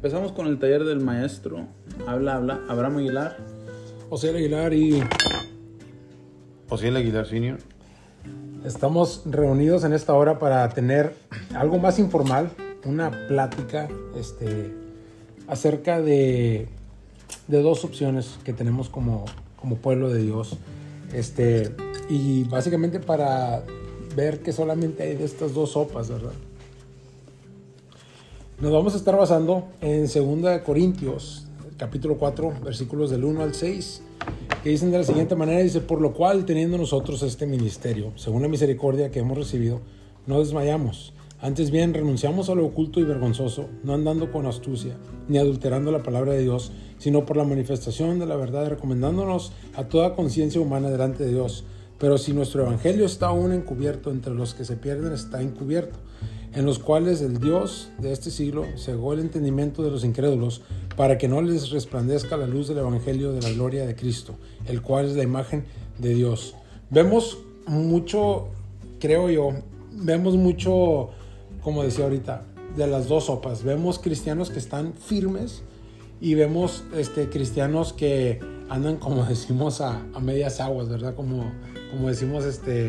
Empezamos con el taller del maestro. Habla, Abraham Aguilar. Osiel Aguilar y Osiel Aguilar Sr. Estamos reunidos en esta hora para tener algo más informal, una plática acerca de dos opciones que tenemos como pueblo de Dios. Y básicamente para ver que solamente hay de estas dos sopas, ¿verdad? Nos vamos a estar basando en 2 Corintios, capítulo 4, versículos del 1 al 6, que dicen de la siguiente manera, dice: por lo cual, teniendo nosotros este ministerio, según la misericordia que hemos recibido, no desmayamos. Antes bien, renunciamos a lo oculto y vergonzoso, no andando con astucia, ni adulterando la palabra de Dios, sino por la manifestación de la verdad, recomendándonos a toda conciencia humana delante de Dios. Pero si nuestro evangelio está aún encubierto, entre los que se pierden está encubierto, en los cuales el Dios de este siglo cegó el entendimiento de los incrédulos, para que no les resplandezca la luz del evangelio de la gloria de Cristo, el cual es la imagen de Dios. Vemos mucho, creo yo, como decía ahorita, de las dos sopas. Vemos cristianos que están firmes y vemos cristianos que andan, como decimos, a medias aguas, ¿verdad? Como decimos,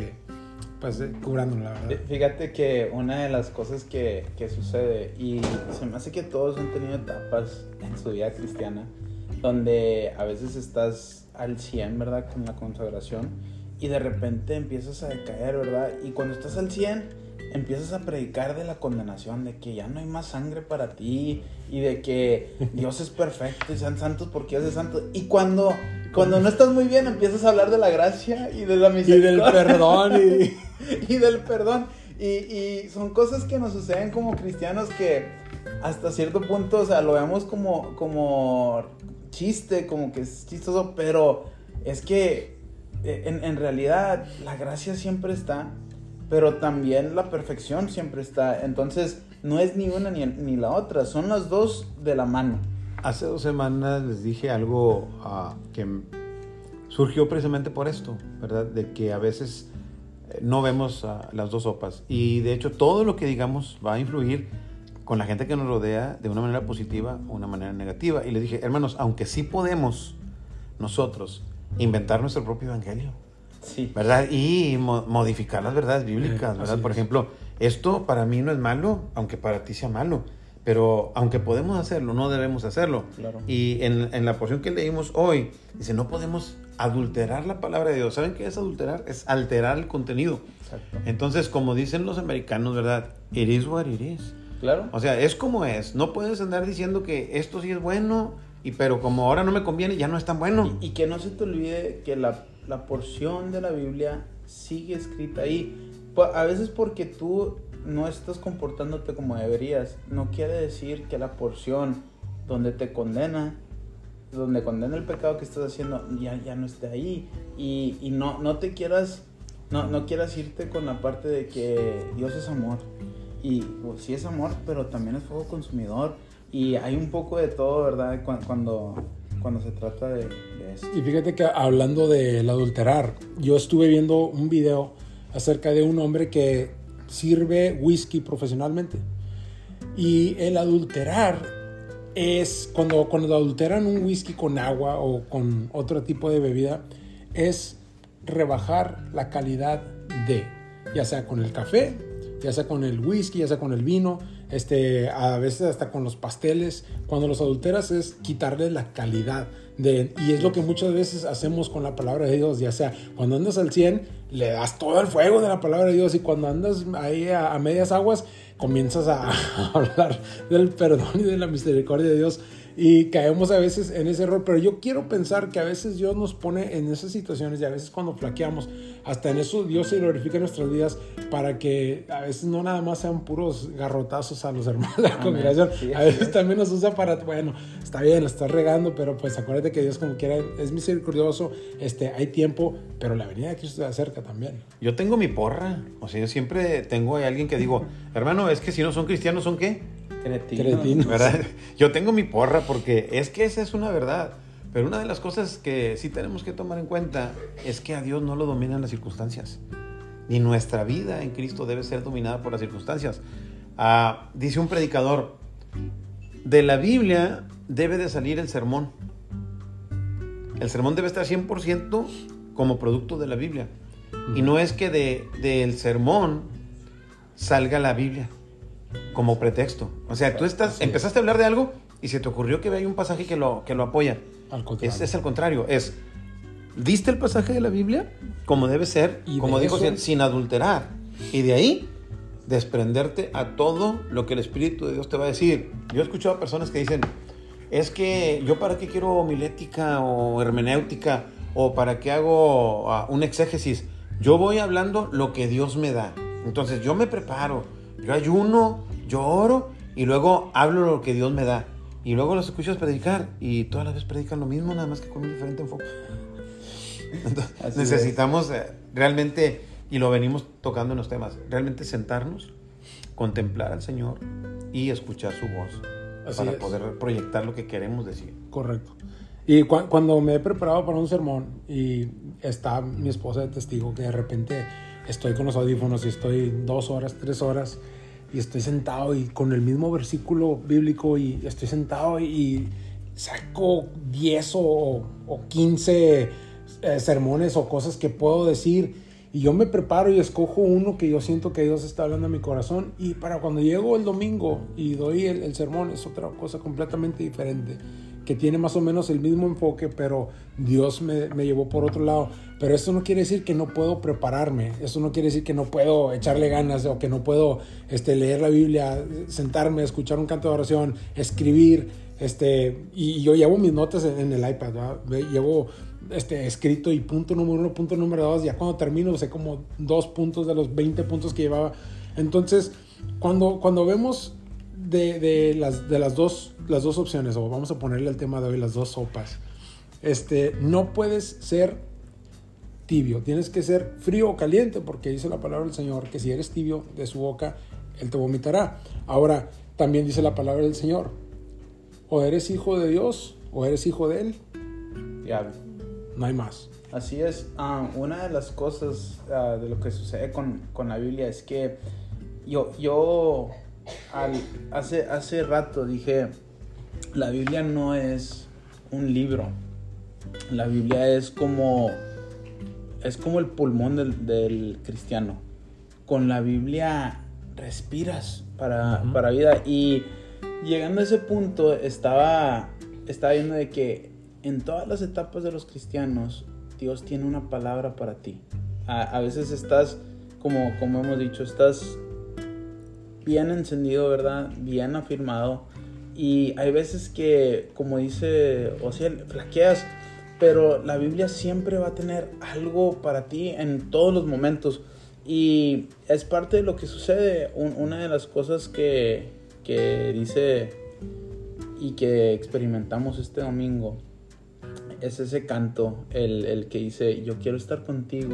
cubrándola, ¿verdad? Fíjate que una de las cosas que sucede, y se me hace que todos han tenido etapas en su vida cristiana, donde a veces estás al 100, ¿verdad? Con la consagración, y de repente empiezas a decaer, ¿verdad? Y cuando estás al 100, empiezas a predicar de la condenación, de que ya no hay más sangre para ti, y de que Dios es perfecto y sean santos porque Dios es santo. Y cuando no estás muy bien, empiezas a hablar de la gracia y de la misericordia. Y del perdón. Y del perdón. Y son cosas que nos suceden como cristianos que hasta cierto punto, o sea, lo vemos como chiste, como que es chistoso, pero es que en realidad la gracia siempre está, pero también la perfección siempre está. Entonces no es ni una ni la otra, son las dos de la mano. Hace 2 semanas les dije algo que surgió precisamente por esto, ¿verdad? De que a veces no vemos las dos sopas. Y de hecho todo lo que digamos va a influir con la gente que nos rodea de una manera positiva o una manera negativa. Y les dije, hermanos, aunque sí podemos nosotros inventar nuestro propio evangelio, sí, ¿verdad? Y modificar las verdades bíblicas, ¿verdad? Por ejemplo, esto para mí no es malo, aunque para ti sea malo. Pero aunque podemos hacerlo, no debemos hacerlo. Claro. Y en la porción que leímos hoy, dice, no podemos adulterar la palabra de Dios. ¿Saben qué es adulterar? Es alterar el contenido. Exacto. Entonces, como dicen los americanos, ¿verdad? It is what it is. Claro. O sea, es como es. No puedes andar diciendo que esto sí es bueno, pero como ahora no me conviene, ya no es tan bueno. Y que no se te olvide que la porción de la Biblia sigue escrita ahí. A veces porque tú no estás comportándote como deberías, no quiere decir que la porción donde condena el pecado que estás haciendo ya no esté ahí. Y no quieras irte con la parte de que Dios es amor. Y pues, sí es amor, pero también es fuego consumidor. Y hay un poco de todo, ¿verdad? Cuando se trata de esto. Y fíjate que hablando del adulterar, yo estuve viendo un video acerca de un hombre que sirve whisky profesionalmente. Y el adulterar es cuando adulteran un whisky con agua o con otro tipo de bebida, es rebajar la calidad de, ya sea con el café, ya sea con el whisky, ya sea con el vino, a veces hasta con los pasteles. Cuando los adulteras es quitarle la calidad y es lo que muchas veces hacemos con la palabra de Dios, ya sea cuando andas al 100 le das todo el fuego de la palabra de Dios, y cuando andas ahí a medias aguas comienzas a hablar del perdón y de la misericordia de Dios, y caemos a veces en ese error. Pero yo quiero pensar que a veces Dios nos pone en esas situaciones, y a veces cuando flaqueamos, hasta en eso Dios se glorifica en nuestras vidas, para que a veces no nada más sean puros garrotazos a los hermanos de la congregación. Sí, a veces también nos usa para, bueno, está bien, la estás regando, pero pues acuérdate que Dios como quiera es misericordioso, hay tiempo, pero la venida de Cristo se acerca también. Yo tengo mi porra. O sea, yo siempre tengo a alguien que digo, hermano, es que si no son cristianos, ¿son qué? Cretinos. ¿Verdad? Yo tengo mi porra porque es que esa es una verdad. Pero una de las cosas que sí tenemos que tomar en cuenta es que a Dios no lo dominan las circunstancias. Ni nuestra vida en Cristo debe ser dominada por las circunstancias. Dice un predicador, de la Biblia debe de salir el sermón. El sermón debe estar 100% como producto de la Biblia. Y no es que del sermón salga la Biblia como pretexto. O sea, tú empezaste a hablar de algo y se te ocurrió que hay un pasaje que lo apoya. Al contrario. Es al contrario. Diste el pasaje de la Biblia como debe ser, Y como de dijo, eso, sin adulterar. Y de ahí desprenderte a todo lo que el Espíritu de Dios te va a decir. Yo he escuchado a personas que dicen, es que yo para qué quiero homilética o hermenéutica o para qué hago un exégesis. Yo voy hablando lo que Dios me da. Entonces yo me preparo, yo ayuno, yo oro y luego hablo lo que Dios me da. Y luego los escuchas predicar y todas las veces predican lo mismo, nada más que con un diferente enfoque. Entonces, necesitamos realmente, y lo venimos tocando en los temas, realmente sentarnos, contemplar al Señor y escuchar su voz. Así para poder proyectar lo que queremos decir. Correcto. Y cuando me he preparado para un sermón y está mi esposa de testigo, que de repente estoy con los audífonos y estoy 2 horas, 3 horas y estoy sentado y con el mismo versículo bíblico y estoy sentado y saco 10 o 15 sermones o cosas que puedo decir y yo me preparo y escojo uno que yo siento que Dios está hablando a mi corazón, y para cuando llego el domingo y doy el sermón es otra cosa completamente diferente, que tiene más o menos el mismo enfoque, pero Dios me llevó por otro lado. Pero eso no quiere decir que no puedo prepararme, eso no quiere decir que no puedo echarle ganas o que no puedo leer la Biblia, sentarme, escuchar un canto de oración, escribir, y yo llevo mis notas en el iPad, ¿verdad? Llevo escrito y punto número 1, punto número 2, ya cuando termino sé como 2 puntos de los 20 puntos que llevaba. Entonces cuando vemos de las dos opciones, o vamos a ponerle el tema de hoy, las dos sopas, no puedes ser tibio, tienes que ser frío o caliente, porque dice la palabra del Señor que si eres tibio, de su boca Él te vomitará. Ahora también dice la palabra del Señor, o eres hijo de Dios o eres hijo de Él. Diablo. No hay más. Así es. Una de las cosas de lo que sucede con la Biblia es que yo hace rato dije, la Biblia no es un libro. La Biblia es como el pulmón del cristiano. Con la Biblia respiras para vida. Y llegando a ese punto estaba viendo de que en todas las etapas de los cristianos Dios tiene una palabra para ti. A veces estás, como hemos dicho, estás bien encendido, ¿verdad? Bien afirmado. Y hay veces que, como dice Osiel, flaqueas, pero la Biblia siempre va a tener algo para ti en todos los momentos. Y es parte de lo que sucede. Una de las cosas que dice y que experimentamos este domingo es ese canto, el que dice, yo quiero estar contigo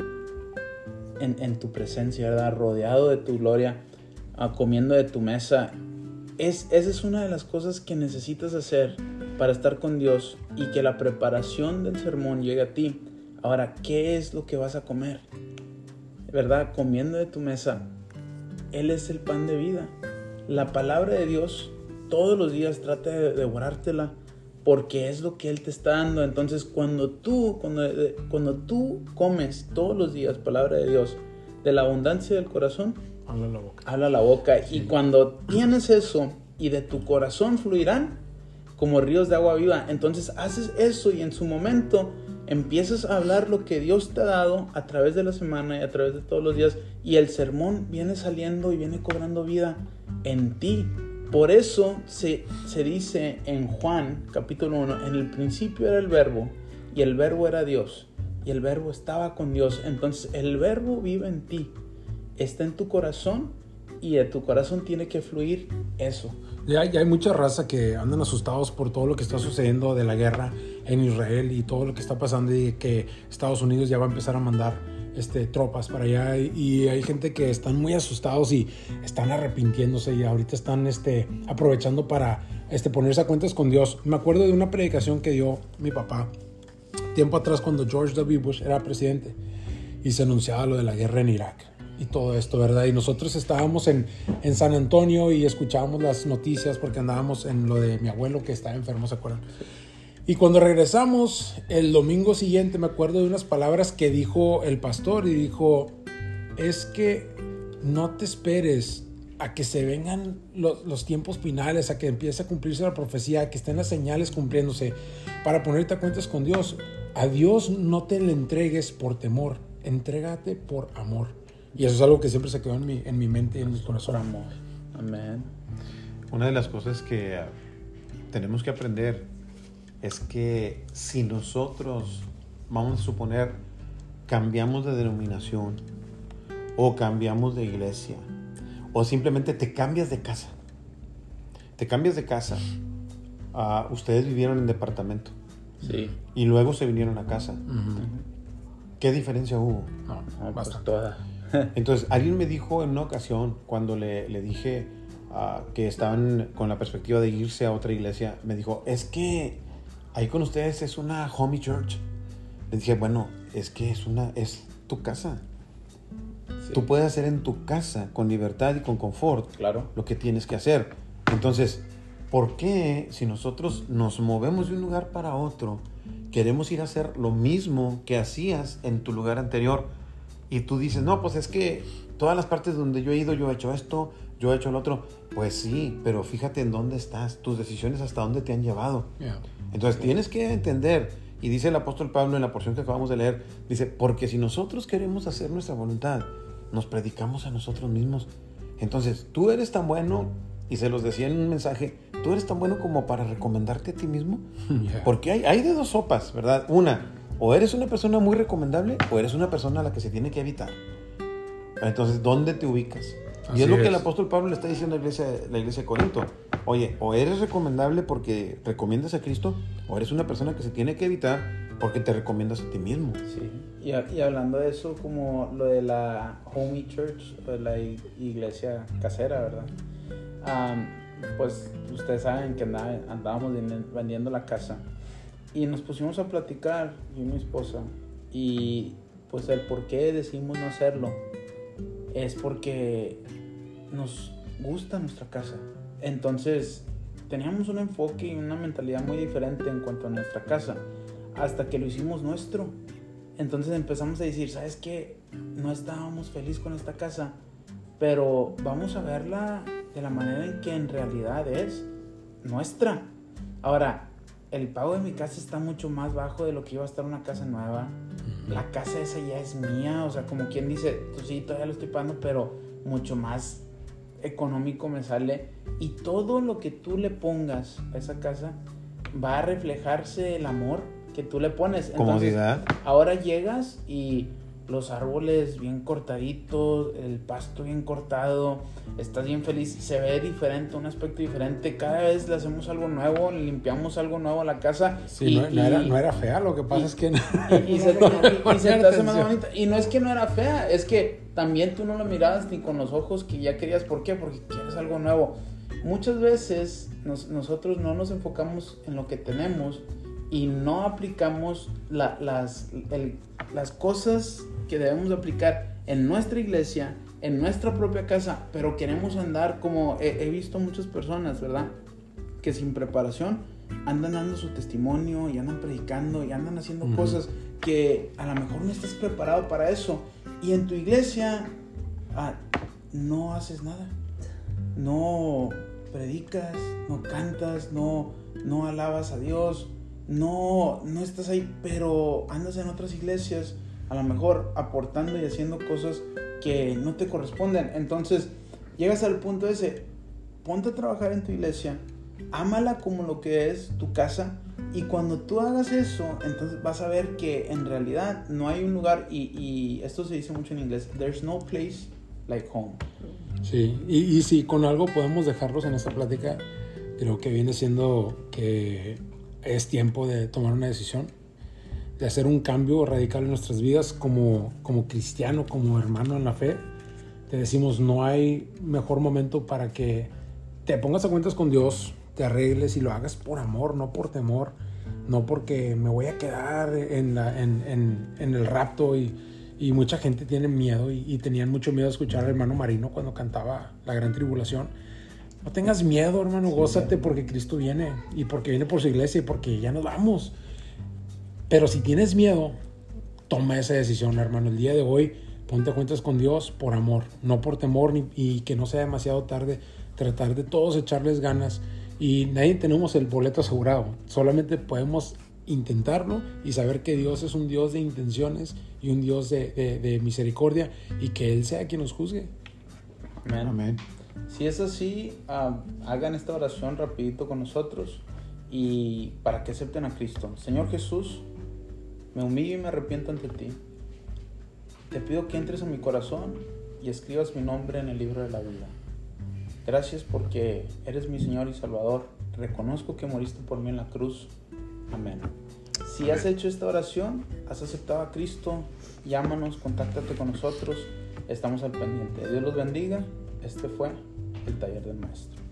en tu presencia, ¿verdad? Rodeado de tu gloria, comiendo de tu mesa. Esa es una de las cosas que necesitas hacer para estar con Dios y que la preparación del sermón llegue a ti. Ahora, ¿qué es lo que vas a comer? ¿Verdad? Comiendo de tu mesa. Él es el pan de vida. La palabra de Dios todos los días trata de devorártela, porque es lo que Él te está dando. Entonces cuando tú comes todos los días palabra de Dios, de la abundancia del corazón habla la boca. Sí. Y cuando tienes eso y de tu corazón fluirán como ríos de agua viva, entonces haces eso y en su momento empiezas a hablar lo que Dios te ha dado a través de la semana y a través de todos los días, y el sermón viene saliendo y viene cobrando vida en ti. Por eso se dice en Juan capítulo 1, en el principio era el verbo, y el verbo era Dios, y el verbo estaba con Dios. Entonces el verbo vive en ti, está en tu corazón, y de tu corazón tiene que fluir eso. Ya hay mucha raza que andan asustados por todo lo que está sucediendo de la guerra en Israel y todo lo que está pasando, y que Estados Unidos ya va a empezar a mandar tropas para allá, y hay gente que están muy asustados y están arrepintiéndose, y ahorita están aprovechando para ponerse a cuentas con Dios. Me acuerdo de una predicación que dio mi papá tiempo atrás cuando George W. Bush era presidente y se anunciaba lo de la guerra en Irak. y todo esto, ¿verdad? Y nosotros estábamos en San Antonio y escuchábamos las noticias porque andábamos en lo de mi abuelo que estaba enfermo, ¿se acuerdan? Y cuando regresamos, el domingo siguiente me acuerdo de unas palabras que dijo el pastor y dijo, es que no te esperes a que se vengan los tiempos finales, a que empiece a cumplirse la profecía, a que estén las señales cumpliéndose para ponerte a cuentas con Dios. A Dios no te le entregues por temor, entrégate por amor. Y eso es algo que siempre se quedó en mi mente y en mi corazón. Amor. Amén. Una de las cosas que tenemos que aprender es que si nosotros, vamos a suponer, cambiamos de denominación o cambiamos de iglesia o simplemente te cambias de casa. Ustedes vivieron en departamento. Sí. Y luego se vinieron a casa. Uh-huh. ¿Qué diferencia hubo? No, pues Bastante. toda. Entonces, alguien me dijo en una ocasión, cuando le dije que estaban con la perspectiva de irse a otra iglesia, me dijo, es que ahí con ustedes es una homey church. Le dije, bueno, es que es tu casa. Sí. Tú puedes hacer en tu casa, con libertad y con confort, claro, lo que tienes que hacer. Entonces, ¿por qué si nosotros nos movemos de un lugar para otro, queremos ir a hacer lo mismo que hacías en tu lugar anterior? Y tú dices, no, pues es que todas las partes donde yo he ido, yo he hecho esto, yo he hecho lo otro. Pues sí, pero fíjate en dónde estás, tus decisiones hasta dónde te han llevado. Yeah. Entonces tienes que entender, y dice el apóstol Pablo en la porción que acabamos de leer, dice, porque si nosotros queremos hacer nuestra voluntad, nos predicamos a nosotros mismos. Entonces, tú eres tan bueno, y se los decía en un mensaje, tú eres tan bueno como para recomendarte a ti mismo. Yeah. Porque hay de dos sopas, ¿verdad? Una, o eres una persona muy recomendable, o eres una persona a la que se tiene que evitar. Entonces, ¿dónde te ubicas? Y es lo que el apóstol Pablo le está diciendo a la iglesia de Corinto. Oye, o eres recomendable porque recomiendas a Cristo, o eres una persona que se tiene que evitar porque te recomiendas a ti mismo. Sí. Y hablando de eso, como lo de la homey church, o de la iglesia casera, ¿verdad? Pues ustedes saben que andábamos vendiendo la casa y nos pusimos a platicar, yo y mi esposa, y pues el por qué decidimos no hacerlo es porque nos gusta nuestra casa. Entonces teníamos un enfoque y una mentalidad muy diferente en cuanto a nuestra casa hasta que lo hicimos nuestro. Entonces empezamos a decir, ¿sabes qué? No estábamos felices con esta casa, pero vamos a verla de la manera en que en realidad es nuestra. Ahora, el pago de mi casa está mucho más bajo de lo que iba a estar una casa nueva. La casa esa ya es mía, o sea, como quien dice, pues sí, todavía lo estoy pagando, pero mucho más económico me sale. Y todo lo que tú le pongas a esa casa va a reflejarse el amor que tú le pones. Entonces, comodidad. Ahora llegas y los árboles bien cortaditos, el pasto bien cortado, estás bien feliz, se ve diferente, un aspecto diferente, cada vez le hacemos algo nuevo, le limpiamos algo nuevo a la casa. Sí, no era fea, lo que pasa es que y se te hace más bonita. Y no es que no era fea, es que también tú no lo mirabas ni con los ojos que ya querías. ¿Por qué? Porque quieres algo nuevo. Muchas veces nosotros no nos enfocamos en lo que tenemos y no aplicamos las cosas que debemos de aplicar en nuestra iglesia, en nuestra propia casa, pero queremos andar como he visto muchas personas, ¿verdad? Que sin preparación andan dando su testimonio y andan predicando y andan haciendo cosas que a lo mejor no estás preparado para eso. Y en tu iglesia no haces nada, no predicas, no cantas, no alabas a Dios, no estás ahí, pero andas en otras iglesias a lo mejor aportando y haciendo cosas que no te corresponden. Entonces llegas al punto ese, ponte a trabajar en tu iglesia, ámala como lo que es tu casa, y cuando tú hagas eso, entonces vas a ver que en realidad no hay un lugar, y esto se dice mucho en inglés, there's no place like home. Sí, y si con algo podemos dejarlos en esta plática, creo que viene siendo que es tiempo de tomar una decisión, de hacer un cambio radical en nuestras vidas como cristiano, como hermano en la fe. Te decimos, no hay mejor momento para que te pongas a cuentas con Dios, te arregles y lo hagas por amor, no por temor, no porque me voy a quedar en el rapto y Y mucha gente tiene miedo y tenían mucho miedo de escuchar al hermano Marino cuando cantaba La Gran Tribulación. No tengas miedo, hermano, gózate porque Cristo viene y porque viene por su iglesia y porque ya nos vamos. Pero si tienes miedo, toma esa decisión, hermano. El día de hoy, ponte a cuentas con Dios por amor, no por temor y que no sea demasiado tarde. Tratar de todos echarles ganas y nadie tenemos el boleto asegurado. Solamente podemos intentarlo y saber que Dios es un Dios de intenciones y un Dios de misericordia y que Él sea quien nos juzgue. Amén. Amén. Si es así, hagan esta oración rapidito con nosotros y para que acepten a Cristo. Señor Jesús, me humillo y me arrepiento ante ti. Te pido que entres en mi corazón y escribas mi nombre en el libro de la vida. Gracias porque eres mi Señor y Salvador. Reconozco que moriste por mí en la cruz. Amén. Si has hecho esta oración, has aceptado a Cristo, llámanos, contáctate con nosotros. Estamos al pendiente. Dios los bendiga. Este fue el Taller del Maestro.